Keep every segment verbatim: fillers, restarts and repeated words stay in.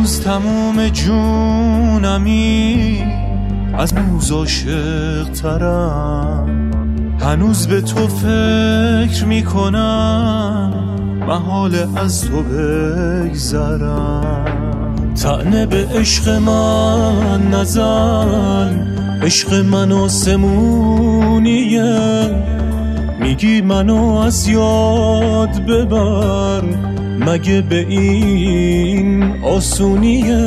هنوز تموم جونمی از موز عاشق ترم، هنوز به تو فکر میکنم محال از تو بگذرم. طعنه به عشق من نزن، عشق من آسمونیه، میگی منو از یاد ببر، مگه به این آسونیه؟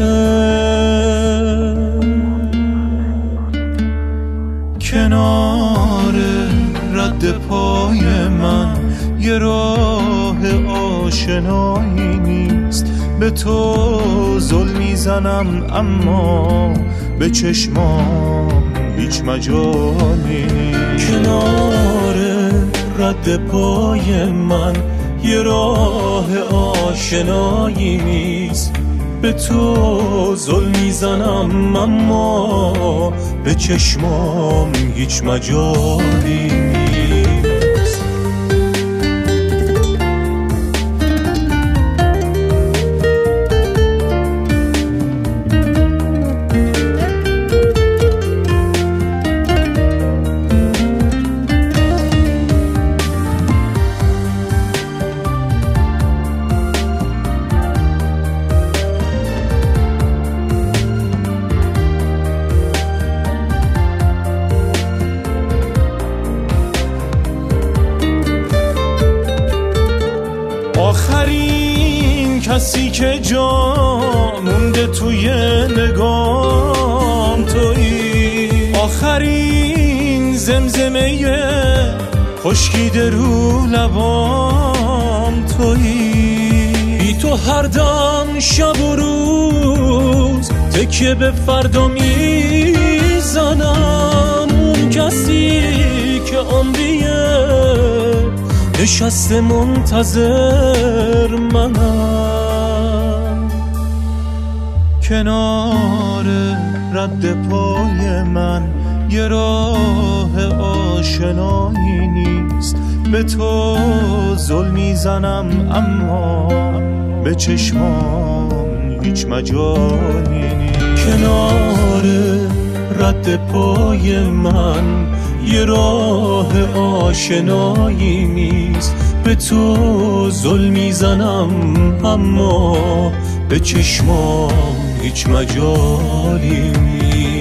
کنار رد پای من یه راه آشنایی نیست، به تو زل میزنم اما به چشمام هیچ مجالی نیست. کنار رد پای من یه راه آشنایی نیست، به تو زل میزنم اما به چشمام هیچ مجالی نیست. آخرین کسی که جا مونده توی نگام تویی، آخرین زمزمه خشکیده رو لبام تویی. بی تو هر دم شب و روز تکیه به فردا میزنم، اون کسی که عمریه نشسته منتظر منم. کنار رد پای من یه راه آشنایی نیست، به تو زل میزنم اما به چشمام هیچ مجالی نیست. کنار رد پای من یه راه آشنایی نیست، به تو زل میزنم اما به چشمام هیچ مجالی نیست.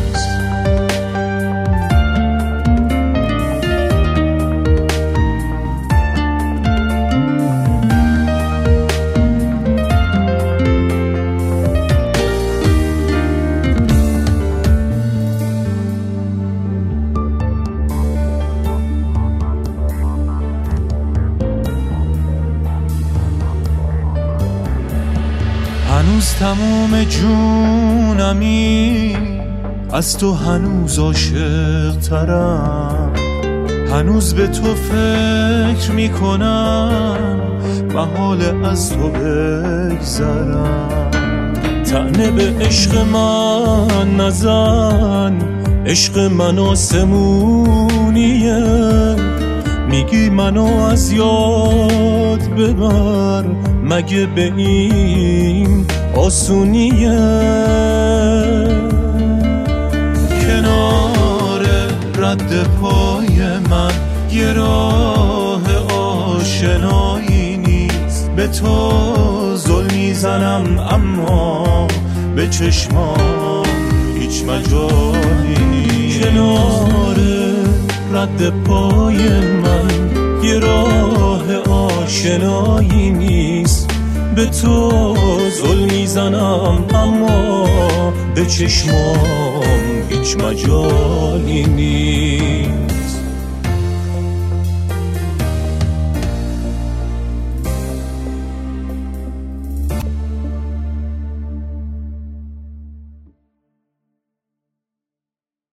هنوز تموم جونمی از تو هنوز عاشق ترم، هنوز به تو فکر میکنم محال از تو بگذرم. طعنه به عشق من نزن، عشق من آسمونیه، میگی منو از یاد ببر، مگه به این آسونیه؟ کنار رد پای من یه راه آشنایی نیست، به تو زل میزنم اما به چشمام هیچ مجالی نیست. کنار رد پای من یه راه آشنایی نیست، به تو زل میزنم اما به چشمام هیچ مجالی نیست.